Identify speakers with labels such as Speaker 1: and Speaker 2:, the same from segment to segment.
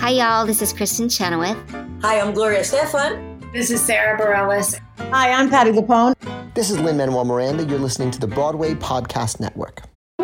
Speaker 1: Hi, y'all. This is Kristen Chenoweth.
Speaker 2: Hi, I'm Gloria Estefan.
Speaker 3: This is Sarah Bareilles.
Speaker 4: Hi, I'm Patti LuPone.
Speaker 5: This is Lin-Manuel Miranda. You're listening to the Broadway Podcast Network.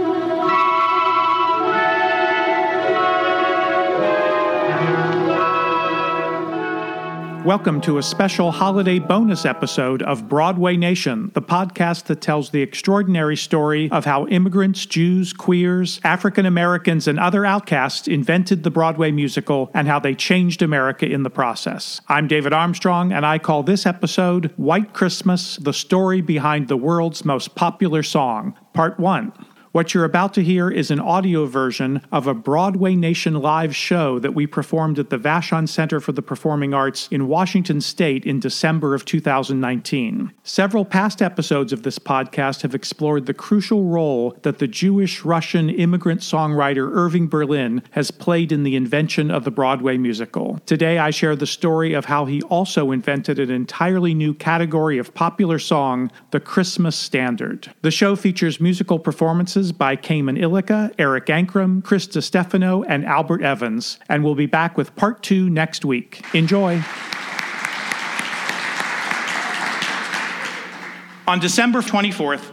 Speaker 6: Welcome to a special holiday bonus episode of Broadway Nation, the podcast that tells the extraordinary story of how immigrants, Jews, queers, African Americans, and other outcasts invented the Broadway musical and how they changed America in the process. I'm David Armstrong, and I call this episode White Christmas, the story behind the world's most popular song, Part 1. What you're about to hear is an audio version of a Broadway Nation live show that we performed at the Vashon Center for the Performing Arts in Washington State in December of 2019. Several past episodes of this podcast have explored the crucial role that the Jewish-Russian immigrant songwriter Irving Berlin has played in the invention of the Broadway musical. Today I share the story of how he also invented an entirely new category of popular song, the Christmas standard. The show features musical performances by Cayman Illica, Eric Ankrum, Chris DiStefano, and Albert Evans, and we'll be back with Part 2 next week. Enjoy! On December 24th,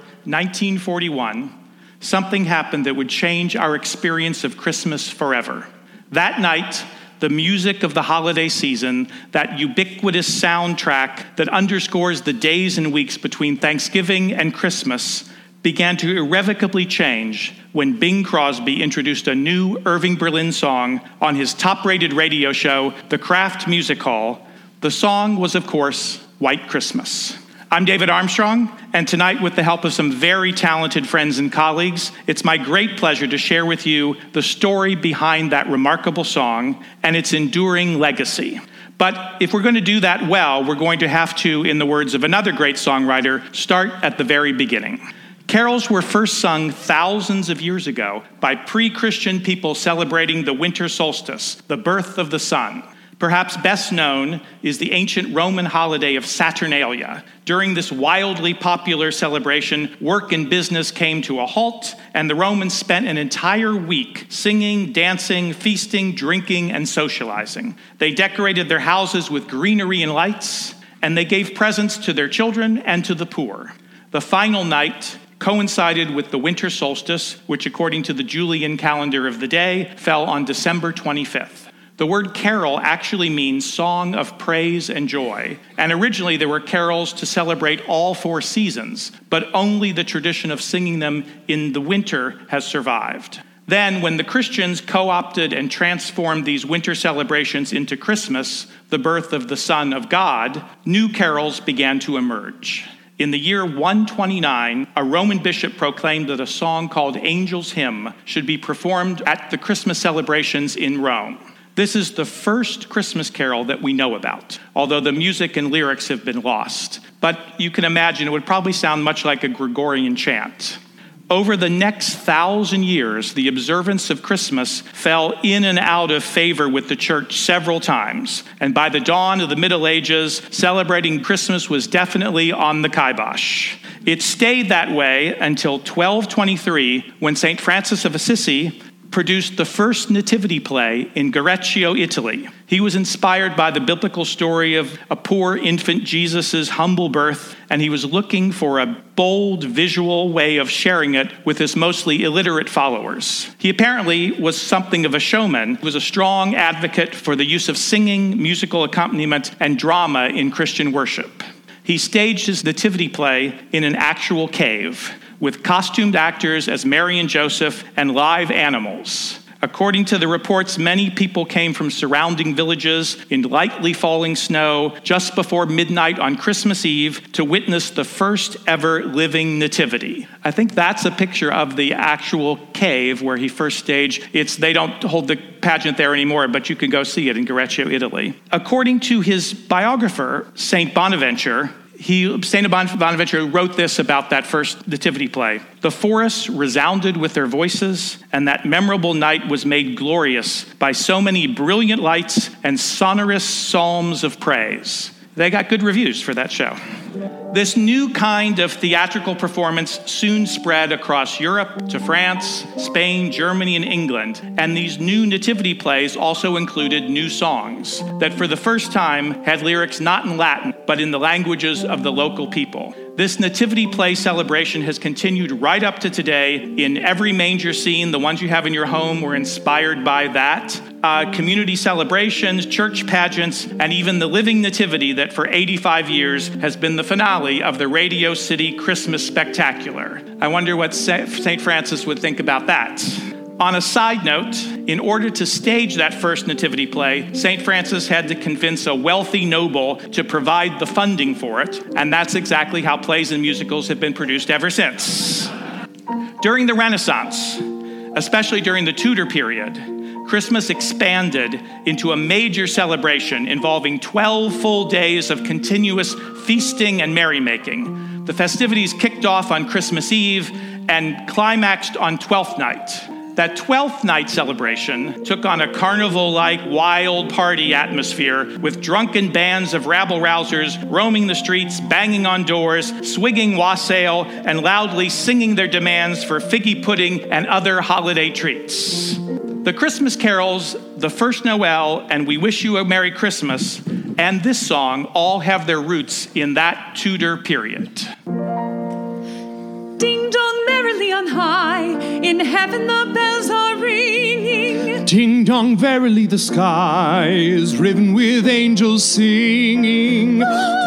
Speaker 6: 1941, something happened that would change our experience of Christmas forever. That night, the music of the holiday season, that ubiquitous soundtrack that underscores the days and weeks between Thanksgiving and Christmas, began to irrevocably change when Bing Crosby introduced a new Irving Berlin song on his top-rated radio show, The Kraft Music Hall. The song was, of course, White Christmas. I'm David Armstrong, and tonight, with the help of some very talented friends and colleagues, it's my great pleasure to share with you the story behind that remarkable song and its enduring legacy. But if we're going to do that well, we're going to have to, in the words of another great songwriter, start at the very beginning. Carols were first sung thousands of years ago by pre-Christian people celebrating the winter solstice, the birth of the sun. Perhaps best known is the ancient Roman holiday of Saturnalia. During this wildly popular celebration, work and business came to a halt, and the Romans spent an entire week singing, dancing, feasting, drinking, and socializing. They decorated their houses with greenery and lights, and they gave presents to their children and to the poor. The final night coincided with the winter solstice, which according to the Julian calendar of the day, fell on December 25th. The word carol actually means song of praise and joy, and originally there were carols to celebrate all four seasons, but only the tradition of singing them in the winter has survived. Then, when the Christians co-opted and transformed these winter celebrations into Christmas, the birth of the Son of God, new carols began to emerge. In the year 129, a Roman bishop proclaimed that a song called Angel's Hymn should be performed at the Christmas celebrations in Rome. This is the first Christmas carol that we know about, although the music and lyrics have been lost. But you can imagine it would probably sound much like a Gregorian chant. Over the next 1,000 years, the observance of Christmas fell in and out of favor with the church several times. And by the dawn of the Middle Ages, celebrating Christmas was definitely on the kibosh. It stayed that way until 1223, when St. Francis of Assisi produced the first nativity play in Greccio, Italy. He was inspired by the biblical story of a poor infant Jesus' humble birth, and he was looking for a bold visual way of sharing it with his mostly illiterate followers. He apparently was something of a showman. He was a strong advocate for the use of singing, musical accompaniment, and drama in Christian worship. He staged his nativity play in an actual cave, with costumed actors as Mary and Joseph and live animals. According to the reports, many people came from surrounding villages in lightly falling snow just before midnight on Christmas Eve to witness the first ever living nativity. I think that's a picture of the actual cave where he first staged. They don't hold the pageant there anymore, but you can go see it in Greccio, Italy. According to his biographer, St. Bonaventure, St. Bonaventure wrote this about that first nativity play. The forests resounded with their voices, and that memorable night was made glorious by so many brilliant lights and sonorous psalms of praise. They got good reviews for that show. This new kind of theatrical performance soon spread across Europe to France, Spain, Germany, and England. And these new nativity plays also included new songs that for the first time had lyrics not in Latin, but in the languages of the local people. This nativity play celebration has continued right up to today. In every manger scene, the ones you have in your home were inspired by that. Community celebrations, church pageants, and even the living nativity that for 85 years has been the finale of the Radio City Christmas Spectacular. I wonder what St. Francis would think about that. On a side note, in order to stage that first nativity play, St. Francis had to convince a wealthy noble to provide the funding for it, and that's exactly how plays and musicals have been produced ever since. During the Renaissance, especially during the Tudor period, Christmas expanded into a major celebration involving 12 full days of continuous feasting and merrymaking. The festivities kicked off on Christmas Eve and climaxed on Twelfth Night. That 12th night celebration took on a carnival-like wild party atmosphere with drunken bands of rabble-rousers roaming the streets, banging on doors, swigging wassail, and loudly singing their demands for figgy pudding and other holiday treats. The Christmas carols, The First Noel, and We Wish You a Merry Christmas, and this song all have their roots in that Tudor period.
Speaker 3: Ding dong merrily on high, in heaven the bells are ringing.
Speaker 4: Ding dong, verily the sky is riven with angels singing.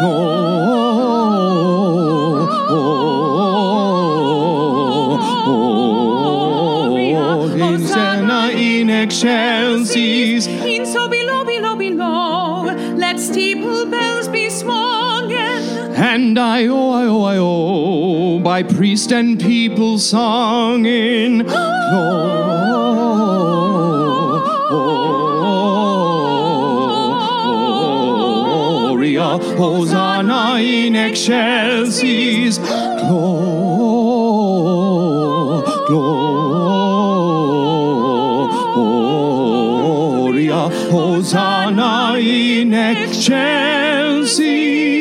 Speaker 4: Hosanna in excelsis.
Speaker 3: In so below, below, below, let steeple bells be swungen.
Speaker 4: And I-oh, by priest and people sung in Gloria, Hosanna in excelsis, Gloria, Hosanna in excelsis.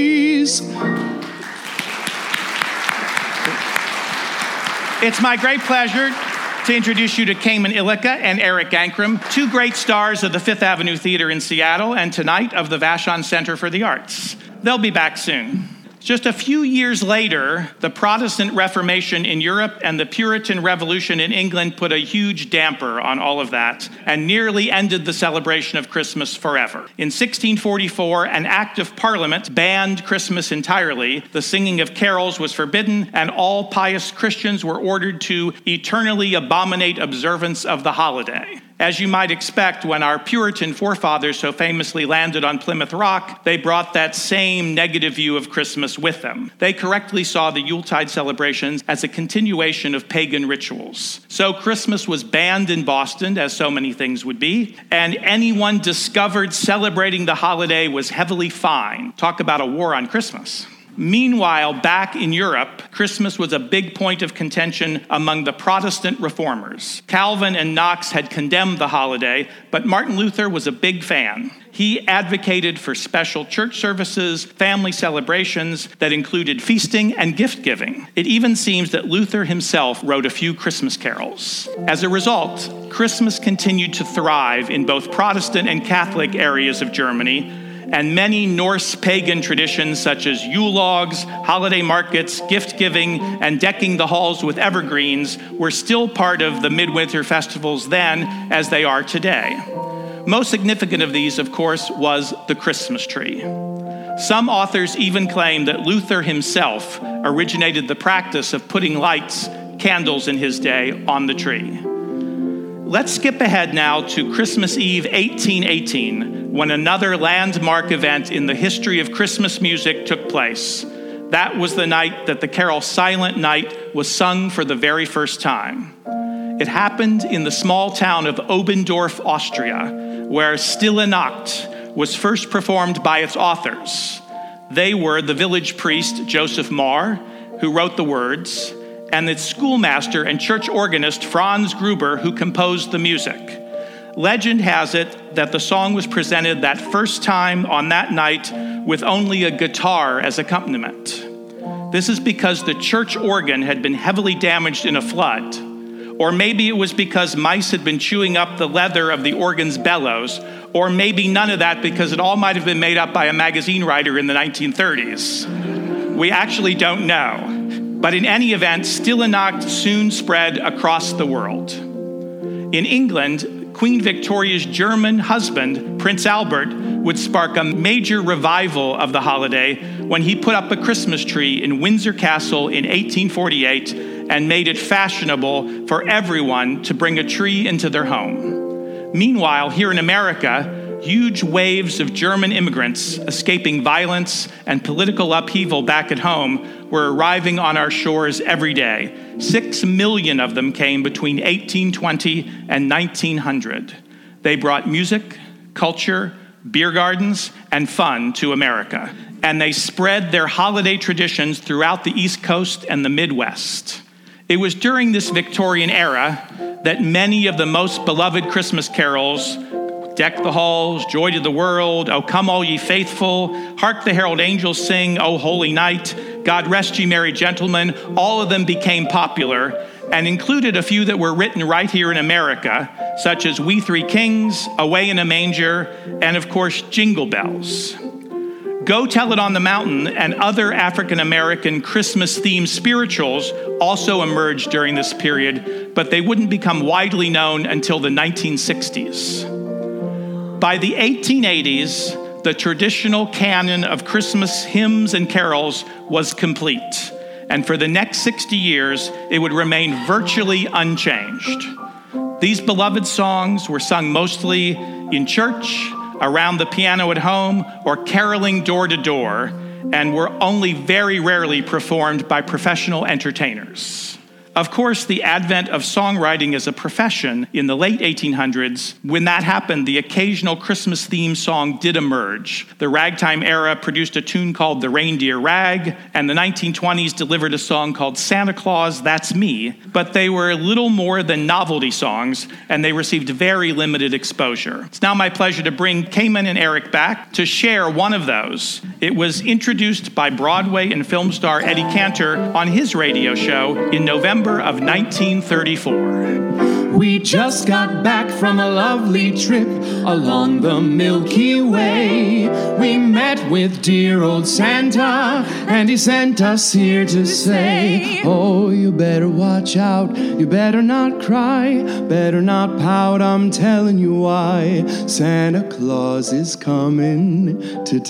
Speaker 6: It's my great pleasure to introduce you to Cayman Ilika and Eric Ankrum, two great stars of the Fifth Avenue Theater in Seattle and tonight of the Vashon Center for the Arts. They'll be back soon. Just a few years later, the Protestant Reformation in Europe and the Puritan Revolution in England put a huge damper on all of that and nearly ended the celebration of Christmas forever. In 1644, an act of Parliament banned Christmas entirely. The singing of carols was forbidden, and all pious Christians were ordered to eternally abominate observance of the holiday. As you might expect, when our Puritan forefathers so famously landed on Plymouth Rock, they brought that same negative view of Christmas with them. They correctly saw the Yuletide celebrations as a continuation of pagan rituals. So Christmas was banned in Boston, as so many things would be, and anyone discovered celebrating the holiday was heavily fined. Talk about a war on Christmas. Meanwhile, back in Europe, Christmas was a big point of contention among the Protestant reformers. Calvin and Knox had condemned the holiday, but Martin Luther was a big fan. He advocated for special church services, family celebrations that included feasting and gift-giving. It even seems that Luther himself wrote a few Christmas carols. As a result, Christmas continued to thrive in both Protestant and Catholic areas of Germany, and many Norse pagan traditions such as Yule logs, holiday markets, gift-giving, and decking the halls with evergreens were still part of the midwinter festivals then as they are today. Most significant of these, of course, was the Christmas tree. Some authors even claim that Luther himself originated the practice of putting lights, candles in his day, on the tree. Let's skip ahead now to Christmas Eve 1818, when another landmark event in the history of Christmas music took place. That was the night that the carol Silent Night was sung for the very first time. It happened in the small town of Oberndorf, Austria, where Stille Nacht was first performed by its authors. They were the village priest Joseph Marr, who wrote the words, and its schoolmaster and church organist Franz Gruber, who composed the music. Legend has it that the song was presented that first time on that night with only a guitar as accompaniment. This is because the church organ had been heavily damaged in a flood. Or maybe it was because mice had been chewing up the leather of the organ's bellows. Or maybe none of that, because it all might have been made up by a magazine writer in the 1930s. We actually don't know. But in any event, Stille Nacht soon spread across the world. In England, Queen Victoria's German husband, Prince Albert, would spark a major revival of the holiday when he put up a Christmas tree in Windsor Castle in 1848 and made it fashionable for everyone to bring a tree into their home. Meanwhile, here in America, huge waves of German immigrants escaping violence and political upheaval back at home were arriving on our shores every day. 6 million of them came between 1820 and 1900. They brought music, culture, beer gardens, and fun to America. And they spread their holiday traditions throughout the East Coast and the Midwest. It was during this Victorian era that many of the most beloved Christmas carols, Deck the Halls, Joy to the World, O Come All Ye Faithful, Hark the Herald Angels Sing, O Holy Night, God Rest Ye Merry Gentlemen, all of them became popular and included a few that were written right here in America, such as We Three Kings, Away in a Manger, and of course, Jingle Bells. Go Tell It on the Mountain and other African-American Christmas-themed spirituals also emerged during this period, but they wouldn't become widely known until the 1960s. By the 1880s, the traditional canon of Christmas hymns and carols was complete, and for the next 60 years, it would remain virtually unchanged. These beloved songs were sung mostly in church, around the piano at home, or caroling door to door, and were only very rarely performed by professional entertainers. Of course, the advent of songwriting as a profession in the late 1800s, when that happened, the occasional Christmas-themed song did emerge. The ragtime era produced a tune called The Reindeer Rag, and the 1920s delivered a song called Santa Claus, That's Me, but they were little more than novelty songs, and they received very limited exposure. It's now my pleasure to bring Cayman and Eric back to share one of those. It was introduced by Broadway and film star Eddie Cantor on his radio show in November of 1934.
Speaker 4: We just got back from a lovely trip along the Milky Way. We met with dear old Santa, and he sent us here to say, oh, you better watch out, you better not cry, better not pout, I'm telling you why. Santa Claus is coming to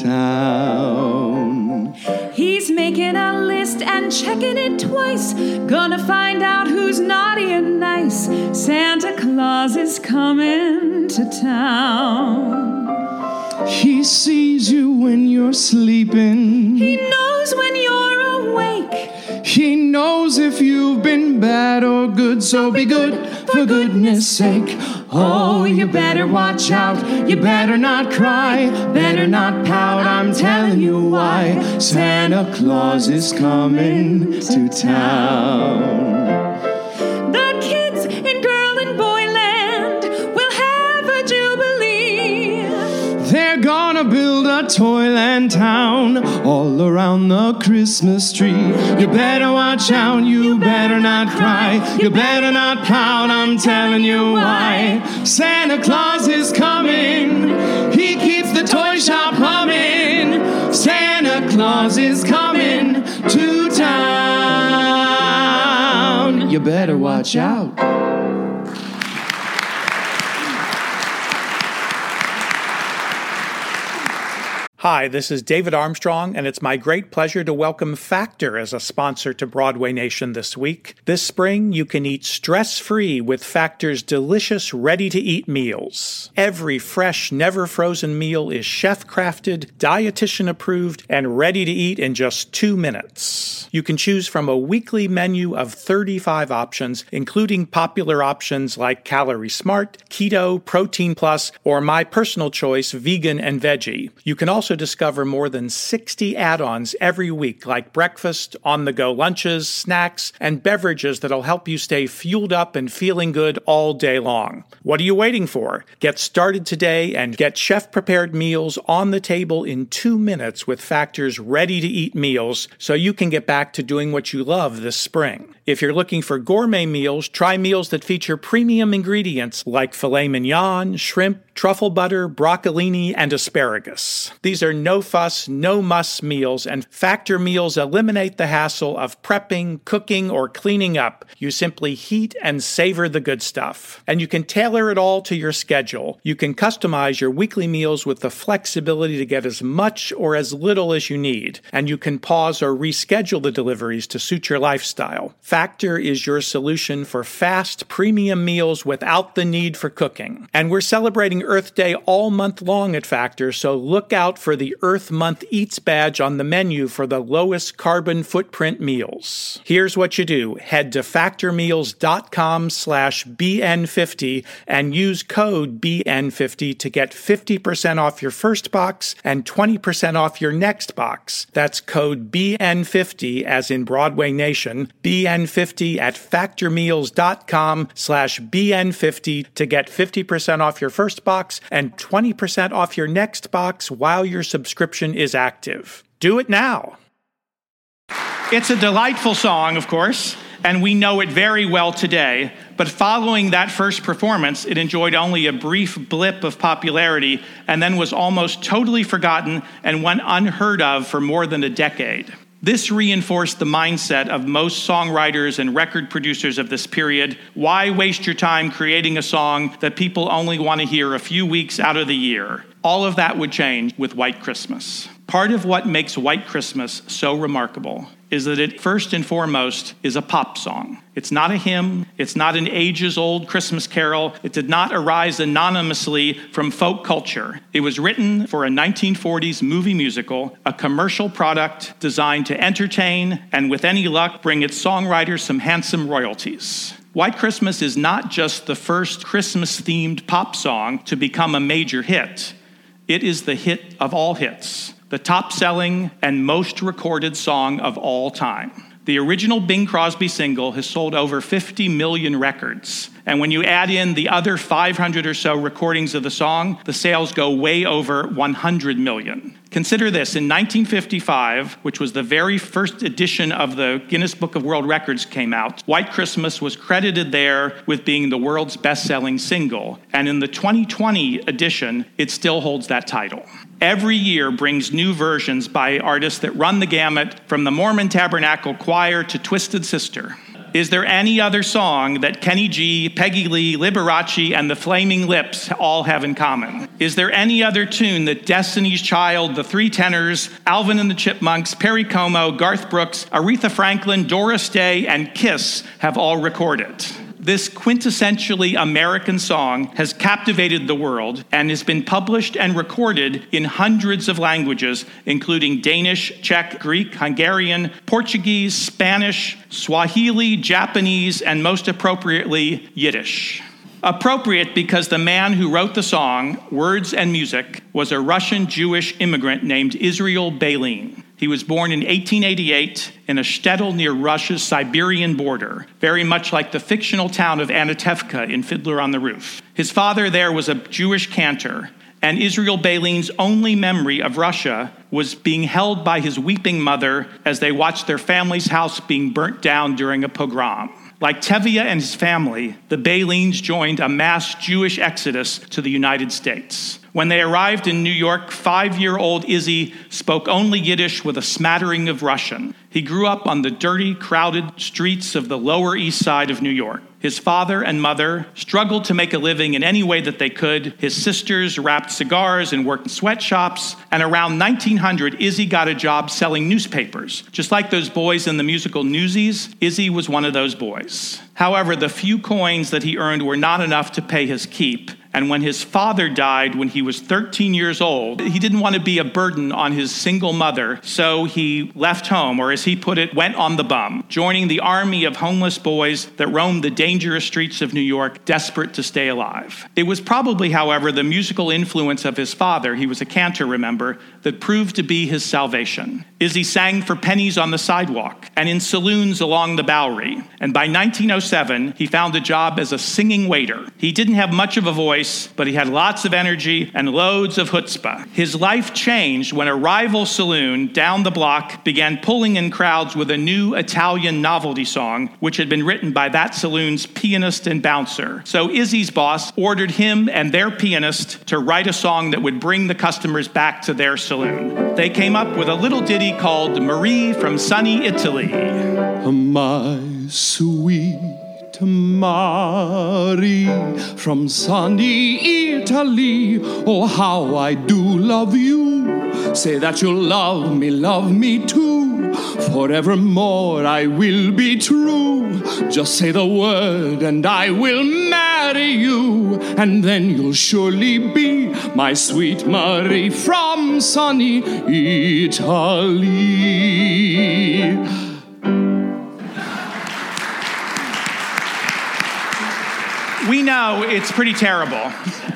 Speaker 4: town.
Speaker 3: He's making a list and checking it twice, gonna find out who's naughty and nice. Santa Claus is coming to town.
Speaker 4: He sees you when you're sleeping.
Speaker 3: He knows when you're awake.
Speaker 4: He knows if you've been bad or good, so be good for goodness sake. Oh, you better watch out, you better not cry, better not pout, I'm telling you why. Santa Claus is coming to town.
Speaker 3: The kids in girl and boy land will have a jubilee.
Speaker 4: They're gonna build a Toyland town all around the Christmas tree. You better watch out, you better not cry, you better not pout, I'm telling you why. Santa Claus is coming, he keeps the toy shop humming. Santa Claus is coming to town. You better watch out.
Speaker 6: Hi, this is David Armstrong, and it's my great pleasure to welcome Factor as a sponsor to Broadway Nation this week. This spring, you can eat stress-free with Factor's delicious, ready-to-eat meals. Every fresh, never-frozen meal is chef-crafted, dietitian-approved, and ready to eat in just 2 minutes. You can choose from a weekly menu of 35 options, including popular options like Calorie Smart, Keto, Protein Plus, or my personal choice, Vegan and Veggie. You can also also discover more than 60 add-ons every week, like breakfast, on-the-go lunches, snacks, and beverages that'll help you stay fueled up and feeling good all day long. What are you waiting for? Get started today and get chef-prepared meals on the table in 2 minutes with Factor's ready-to-eat meals so you can get back to doing what you love this spring. If you're looking for gourmet meals, try meals that feature premium ingredients like filet mignon, shrimp, truffle butter, broccolini, and asparagus. These are no-fuss, no-muss meals, and Factor meals eliminate the hassle of prepping, cooking, or cleaning up. You simply heat and savor the good stuff. And you can tailor it all to your schedule. You can customize your weekly meals with the flexibility to get as much or as little as you need. And you can pause or reschedule the deliveries to suit your lifestyle. Factor is your solution for fast, premium meals without the need for cooking. And we're celebrating Earth Day all month long at Factor, so look out for the Earth Month Eats badge on the menu for the lowest carbon footprint meals. Here's what you do. Head to factormeals.com/BN50 and use code BN50 to get 50% off your first box and 20% off your next box. That's code BN50 as in Broadway Nation, BN50 at factormeals.com/BN50 to get 50% off your first box and 20% off your next box while your subscription is active. Do it now. It's a delightful song, of course, and we know it very well today, but following that first performance, it enjoyed only a brief blip of popularity and then was almost totally forgotten and went unheard of for more than a decade. This reinforced the mindset of most songwriters and record producers of this period. Why waste your time creating a song that people only want to hear a few weeks out of the year? All of that would change with White Christmas. Part of what makes White Christmas so remarkable is that it first and foremost is a pop song. It's not a hymn. It's not an ages-old Christmas carol. It did not arise anonymously from folk culture. It was written for a 1940s movie musical, a commercial product designed to entertain and, with any luck, bring its songwriters some handsome royalties. White Christmas is not just the first Christmas-themed pop song to become a major hit. It is the hit of all hits, the top-selling and most recorded song of all time. The original Bing Crosby single has sold over 50 million records. And when you add in the other 500 or so recordings of the song, the sales go way over 100 million. Consider this, in 1955, which was the very first edition of the Guinness Book of World Records came out, White Christmas was credited there with being the world's best-selling single. And in the 2020 edition, it still holds that title. Every year brings new versions by artists that run the gamut from the Mormon Tabernacle Choir to Twisted Sister. Is there any other song that Kenny G, Peggy Lee, Liberace, and the Flaming Lips all have in common? Is there any other tune that Destiny's Child, the Three Tenors, Alvin and the Chipmunks, Perry Como, Garth Brooks, Aretha Franklin, Doris Day, and Kiss have all recorded? This quintessentially American song has captivated the world and has been published and recorded in hundreds of languages, including Danish, Czech, Greek, Hungarian, Portuguese, Spanish, Swahili, Japanese, and most appropriately, Yiddish. Appropriate because the man who wrote the song, words and music, was a Russian Jewish immigrant named Israel Bailin. He was born in 1888 in a shtetl near Russia's Siberian border, very much like the fictional town of Anatevka in Fiddler on the Roof. His father there was a Jewish cantor, and Israel Bailin's only memory of Russia was being held by his weeping mother as they watched their family's house being burnt down during a pogrom. Like Tevye and his family, the Bailins joined a mass Jewish exodus to the United States. When they arrived in New York, 5-year-old Izzy spoke only Yiddish with a smattering of Russian. He grew up on the dirty, crowded streets of the Lower East Side of New York. His father and mother struggled to make a living in any way that they could. His sisters wrapped cigars and worked in sweatshops. And around 1900, Izzy got a job selling newspapers. Just like those boys in the musical Newsies, Izzy was one of those boys. However, the few coins that he earned were not enough to pay his keep, And when his father died when he was 13 years old, he didn't want to be a burden on his single mother, so he left home, or as he put it, went on the bum, joining the army of homeless boys that roamed the dangerous streets of New York, desperate to stay alive. It was probably, however, the musical influence of his father, he was a cantor, remember, that proved to be his salvation. Izzy sang for pennies on the sidewalk and in saloons along the Bowery. And by 1907, he found a job as a singing waiter. He didn't have much of a voice, but he had lots of energy and loads of chutzpah. His life changed when a rival saloon down the block began pulling in crowds with a new Italian novelty song, which had been written by that saloon's pianist and bouncer. So Izzy's boss ordered him and their pianist to write a song that would bring the customers back to their saloon. They came up with a little ditty called Marie from sunny Italy.
Speaker 4: My sweet Marie from sunny Italy, oh how I do love you. Say that you'll love me too. Forevermore I will be true. Just say the word and I will marry you, and then you'll surely be my sweet Marie from sunny Italy.
Speaker 6: We know it's pretty terrible.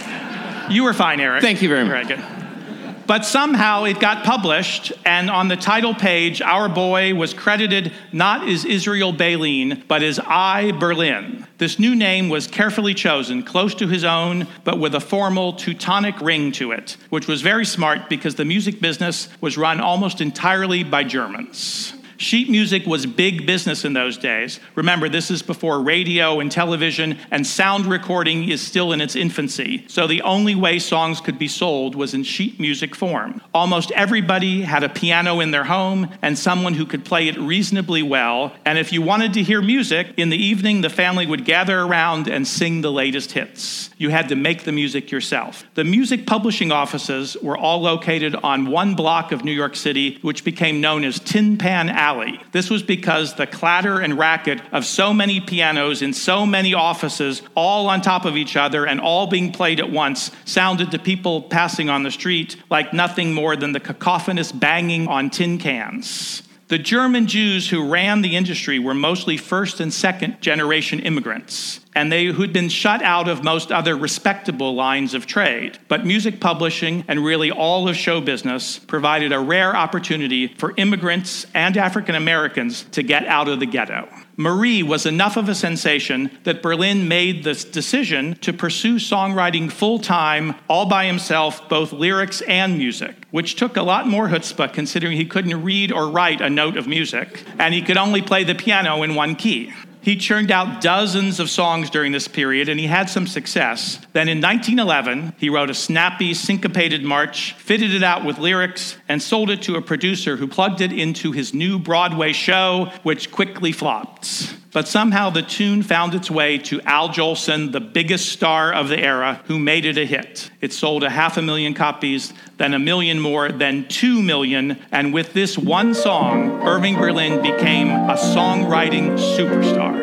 Speaker 6: You were fine, Eric.
Speaker 4: Thank you very much.
Speaker 6: Very good. But somehow it got published, and on the title page, our boy was credited not as Israel Baleen, but as I. Berlin. This new name was carefully chosen, close to his own, but with a formal Teutonic ring to it, which was very smart because the music business was run almost entirely by Germans. Sheet music was big business in those days. Remember, this is before radio and television, and sound recording is still in its infancy. So the only way songs could be sold was in sheet music form. Almost everybody had a piano in their home and someone who could play it reasonably well. And if you wanted to hear music, in the evening, the family would gather around and sing the latest hits. You had to make the music yourself. The music publishing offices were all located on one block of New York City, which became known as Tin Pan Alley. This was because the clatter and racket of so many pianos in so many offices, all on top of each other and all being played at once, sounded to people passing on the street like nothing more than the cacophonous banging on tin cans. The German Jews who ran the industry were mostly first and second generation immigrants, and who'd been shut out of most other respectable lines of trade. But music publishing and really all of show business provided a rare opportunity for immigrants and African Americans to get out of the ghetto. Marie was enough of a sensation that Berlin made the decision to pursue songwriting full-time, all by himself, both lyrics and music, which took a lot more chutzpah considering he couldn't read or write a note of music, and he could only play the piano in one key. He churned out dozens of songs during this period, and he had some success. Then in 1911, he wrote a snappy, syncopated march, fitted it out with lyrics, and sold it to a producer who plugged it into his new Broadway show, which quickly flopped. But somehow the tune found its way to Al Jolson, the biggest star of the era, who made it a hit. It sold 500,000 copies, then 1 million more, then 2 million. And with this one song, Irving Berlin became a songwriting superstar.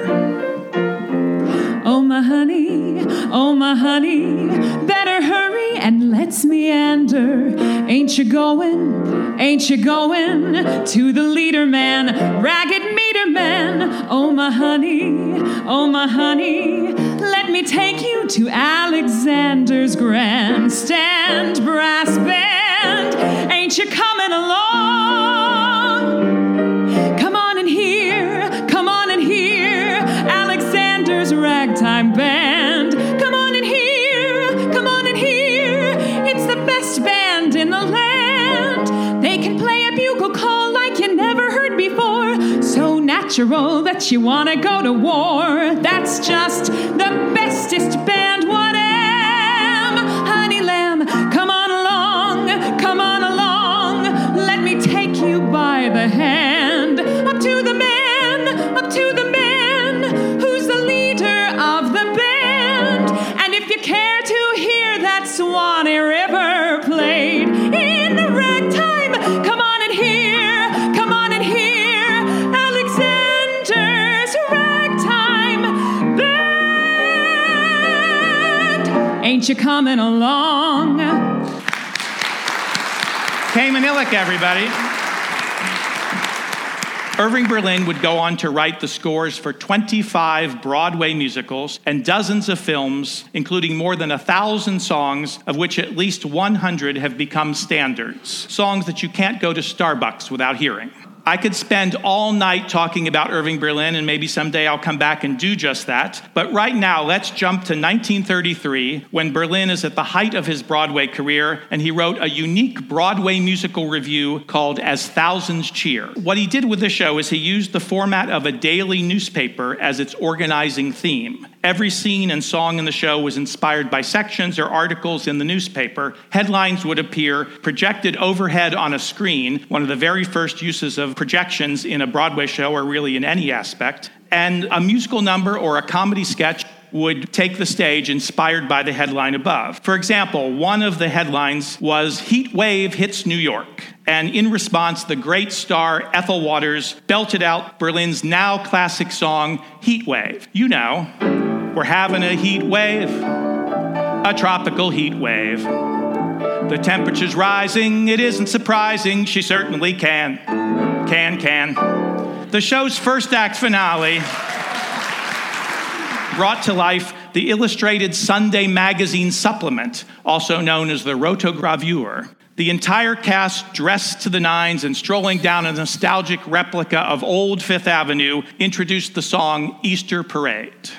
Speaker 3: Oh my honey, better hurry and let's meander. Ain't you going to the leader man, ragged meter man? Oh my honey, let me take you to Alexander's grandstand brass band. Ain't you coming along? Come on and hear Alexander's ragtime band. Come on and hear, it's the best band in the land. They can play a bugle call like you never heard before, so natural that you want to go to war. That's just the bestest band, what am? Honey lamb, come on along, let me take you by the hand, up to the man who's the leader of the band. And if you care to hear that Swanee River played in the ragtime, come on and hear Alexander's ragtime band. coming along.
Speaker 6: Kay Manilek, everybody. Irving Berlin would go on to write the scores for 25 Broadway musicals and dozens of films, including more than 1,000 songs, of which at least 100 have become standards. Songs that you can't go to Starbucks without hearing. I could spend all night talking about Irving Berlin, and maybe someday I'll come back and do just that. But right now, let's jump to 1933, when Berlin is at the height of his Broadway career, and he wrote a unique Broadway musical review called As Thousands Cheer. What he did with the show is he used the format of a daily newspaper as its organizing theme. Every scene and song in the show was inspired by sections or articles in the newspaper. Headlines would appear projected overhead on a screen, one of the very first uses of projections in a Broadway show, or really in any aspect. And a musical number or a comedy sketch would take the stage inspired by the headline above. For example, one of the headlines was "Heat Wave Hits New York." And in response, the great star Ethel Waters belted out Berlin's now classic song, Heat Wave. You know, we're having a heat wave, a tropical heat wave. The temperature's rising, it isn't surprising, she certainly can. The show's first act finale brought to life the illustrated Sunday magazine supplement, also known as the Rotogravure. The entire cast, dressed to the nines and strolling down a nostalgic replica of old Fifth Avenue, introduced the song Easter Parade.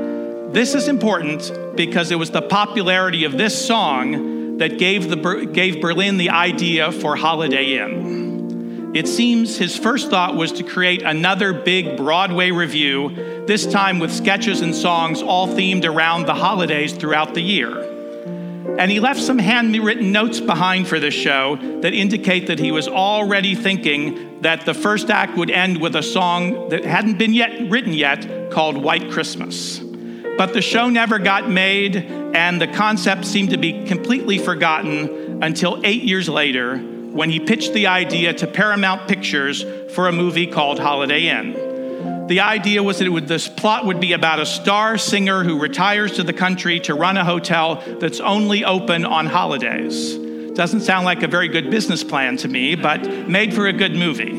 Speaker 6: This is important because it was the popularity of this song that gave Berlin the idea for Holiday Inn. It seems his first thought was to create another big Broadway review, this time with sketches and songs all themed around the holidays throughout the year. And he left some handwritten notes behind for this show that indicate that he was already thinking that the first act would end with a song that hadn't been written yet called White Christmas. But the show never got made, and the concept seemed to be completely forgotten until 8 years later, when he pitched the idea to Paramount Pictures for a movie called Holiday Inn. The idea was that this plot would be about a star singer who retires to the country to run a hotel that's only open on holidays. Doesn't sound like a very good business plan to me, but made for a good movie.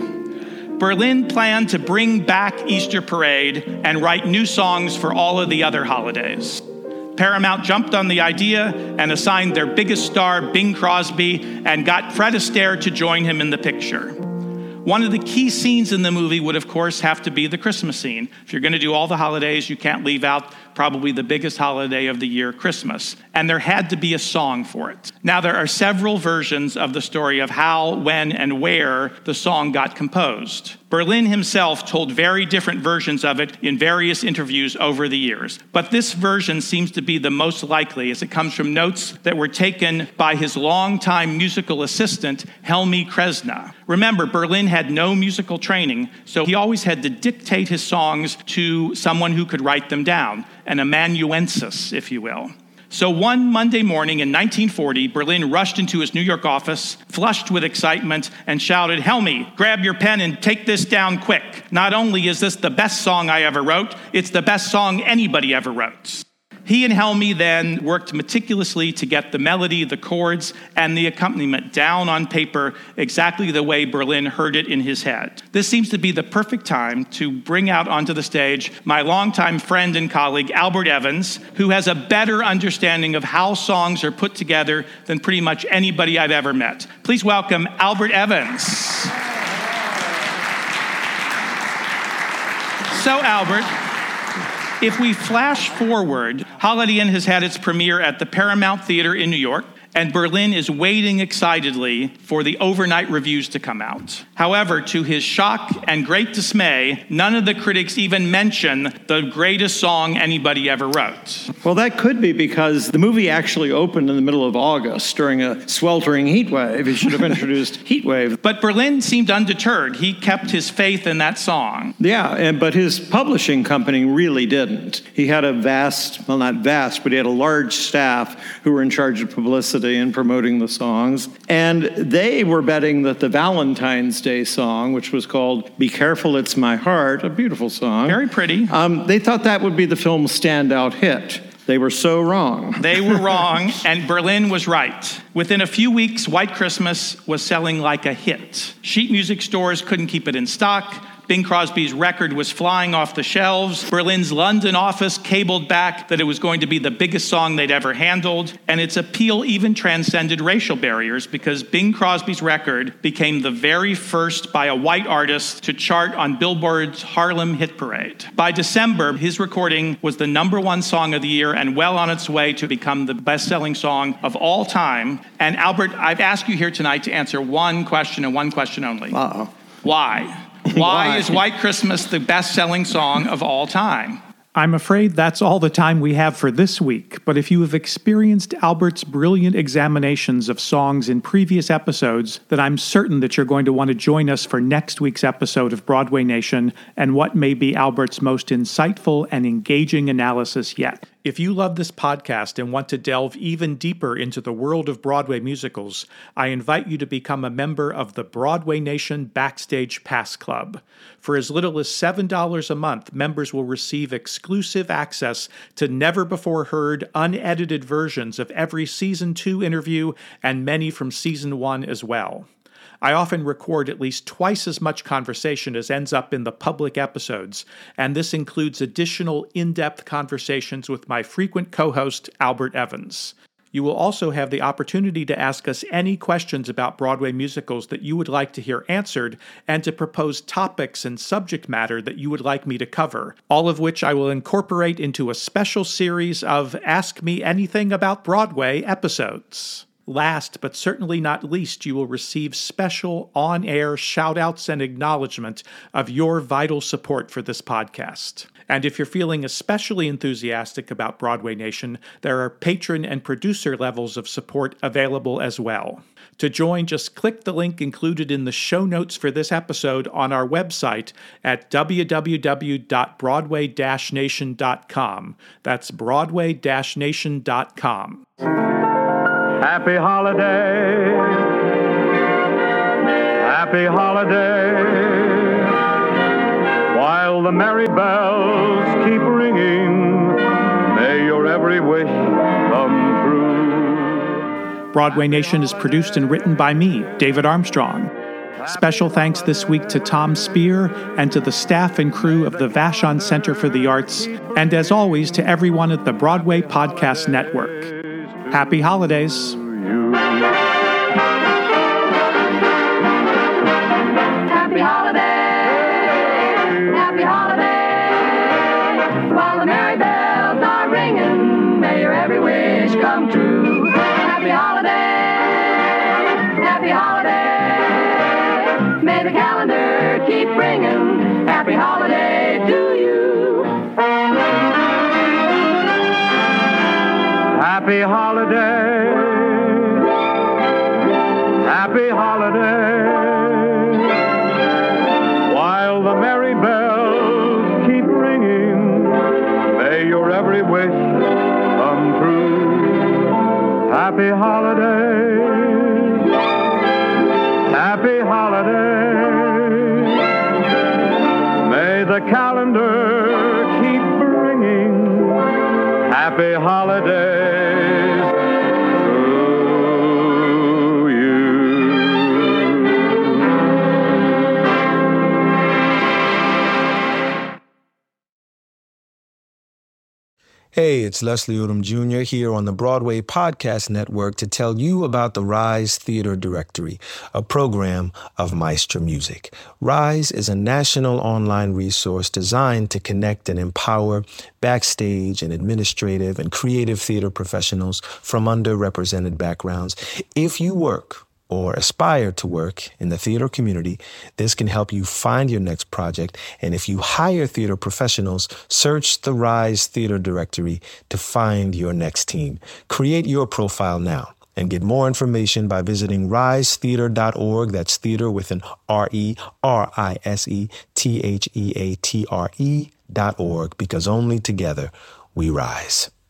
Speaker 6: Berlin planned to bring back Easter Parade and write new songs for all of the other holidays. Paramount jumped on the idea and assigned their biggest star, Bing Crosby, and got Fred Astaire to join him in the picture. One of the key scenes in the movie would, of course, have to be the Christmas scene. If you're going to do all the holidays, you can't leave out probably the biggest holiday of the year, Christmas. And there had to be a song for it. Now, there are several versions of the story of how, when, and where the song got composed. Berlin himself told very different versions of it in various interviews over the years. But this version seems to be the most likely, as it comes from notes that were taken by his longtime musical assistant, Helmi Kresna. Remember, Berlin had no musical training, so he always had to dictate his songs to someone who could write them down, an amanuensis, if you will. So one Monday morning in 1940, Berlin rushed into his New York office, flushed with excitement, and shouted, "Helmi, grab your pen and take this down quick. Not only is this the best song I ever wrote, it's the best song anybody ever wrote." He and Helmi then worked meticulously to get the melody, the chords, and the accompaniment down on paper exactly the way Berlin heard it in his head. This seems to be the perfect time to bring out onto the stage my longtime friend and colleague, Albert Evans, who has a better understanding of how songs are put together than pretty much anybody I've ever met. Please welcome Albert Evans. So, Albert, if we flash forward, Holiday Inn has had its premiere at the Paramount Theater in New York, and Berlin is waiting excitedly for the overnight reviews to come out. However, to his shock and great dismay, none of the critics even mention the greatest song anybody ever wrote.
Speaker 7: Well, that could be because the movie actually opened in the middle of August during a sweltering heat wave. He should have introduced Heat Wave.
Speaker 6: But Berlin seemed undeterred. He kept his faith in that song.
Speaker 7: Yeah, but his publishing company really didn't. He had a not vast, but he had a large staff who were in charge of publicity and promoting the songs. And they were betting that the Valentine's Day song, which was called Be Careful It's My Heart, a beautiful song.
Speaker 6: Very pretty.
Speaker 7: They thought that would be the film's standout hit. They were so wrong.
Speaker 6: They were wrong, and Berlin was right. Within a few weeks, White Christmas was selling like a hit. Sheet music stores couldn't keep it in stock. Bing Crosby's record was flying off the shelves. Berlin's London office cabled back that it was going to be the biggest song they'd ever handled, and its appeal even transcended racial barriers because Bing Crosby's record became the very first by a white artist to chart on Billboard's Harlem Hit Parade. By December, his recording was the #1 song of the year and well on its way to become the best-selling song of all time. And Albert, I've asked you here tonight to answer one question and one question only.
Speaker 7: Uh-oh.
Speaker 6: Why? Why is White Christmas the best-selling song of all time?
Speaker 8: I'm afraid that's all the time we have for this week, but if you have experienced Albert's brilliant examinations of songs in previous episodes, then I'm certain that you're going to want to join us for next week's episode of Broadway Nation and what may be Albert's most insightful and engaging analysis yet. If you love this podcast and want to delve even deeper into the world of Broadway musicals, I invite you to become a member of the Broadway Nation Backstage Pass Club. For as little as $7 a month, members will receive exclusive access to never-before-heard, unedited versions of every Season 2 interview and many from Season 1 as well. I often record at least twice as much conversation as ends up in the public episodes, and this includes additional in-depth conversations with my frequent co-host, Albert Evans. You will also have the opportunity to ask us any questions about Broadway musicals that you would like to hear answered, and to propose topics and subject matter that you would like me to cover, all of which I will incorporate into a special series of Ask Me Anything About Broadway episodes. Last, but certainly not least, you will receive special on-air shout-outs and acknowledgement of your vital support for this podcast. And if you're feeling especially enthusiastic about Broadway Nation, there are patron and producer levels of support available as well. To join, just click the link included in the show notes for this episode on our website at www.broadway-nation.com. That's broadway-nation.com.
Speaker 9: Happy holiday, happy holiday, while the merry bells keep ringing, may your every wish come true.
Speaker 8: Broadway Nation is produced and written by me, David Armstrong. Special thanks this week to Tom Spear and to the staff and crew of the Vashon Center for the Arts, and as always to everyone at the Broadway Podcast Network. Happy holidays.
Speaker 10: Happy holiday, happy holiday, while the merry bells are ringing, may your every wish come true. Happy holiday, may the calendar keep ringing, happy holiday to you.
Speaker 9: Happy holiday, happy holiday, while the merry bells keep ringing, may your every wish come true. Happy holiday, happy holiday, may the calendar keep ringing, happy holidays to you.
Speaker 11: Hey, it's Leslie Odom Jr. here on the Broadway Podcast Network to tell you about the Rise Theater Directory, a program of Maestro Music. Rise is a national online resource designed to connect and empower backstage and administrative and creative theater professionals from underrepresented backgrounds. If you work or aspire to work in the theater community, this can help you find your next project. And if you hire theater professionals, search the Rise Theater Directory to find your next team. Create your profile now and get more information by visiting risetheater.org. That's theater with an RERISETHEATRE.org, because only together we rise.